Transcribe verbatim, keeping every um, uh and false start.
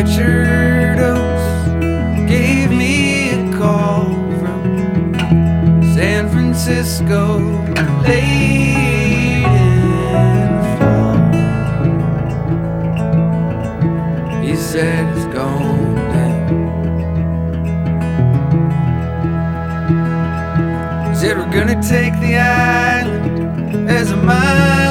Richard Oakes gave me a call from San Francisco late in the fall. He said it's gone down. He said we're gonna take the island as a mile